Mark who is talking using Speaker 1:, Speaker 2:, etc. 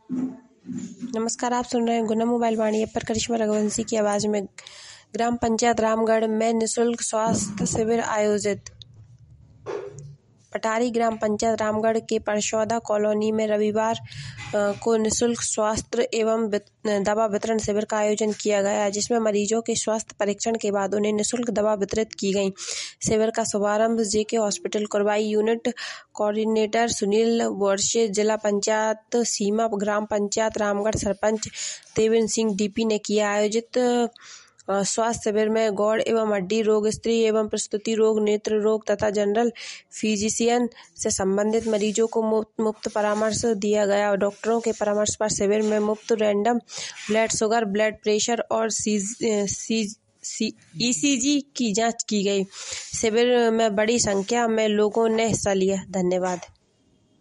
Speaker 1: नमस्कार, आप सुन रहे हैं गुना मोबाइल वाणी ऐप पर करिश्मा रघुवंशी की आवाज़ में। ग्राम पंचायत रामगढ़ में निःशुल्क स्वास्थ्य शिविर आयोजित। पटारी ग्राम पंचायत रामगढ़ के परशौदा कॉलोनी में रविवार को निःशुल्क स्वास्थ्य एवं दवा वितरण शिविर का आयोजन किया गया, जिसमें मरीजों के स्वास्थ्य परीक्षण के बाद उन्हें निःशुल्क दवा वितरित की गई। शिविर का शुभारंभ JK hospital Kurwai unit coordinator Sunil Borse, जिला पंचायत सीमा ग्राम पंचायत रामगढ़ सरपंच देवेंद्र सिंह डीपी ने किया। आयोजित स्वास्थ्य शिविर में गौड़ एवं हड्डी रोग, स्त्री एवं प्रसूति रोग, नेत्र रोग तथा जनरल फिजिशियन से संबंधित मरीजों को मुफ्त परामर्श दिया गया। डॉक्टरों के परामर्श पर शिविर में मुफ्त random blood sugar, blood pressure और ईसीजी की जांच की गई। शिविर में बड़ी संख्या में लोगों ने हिस्सा लिया। धन्यवाद।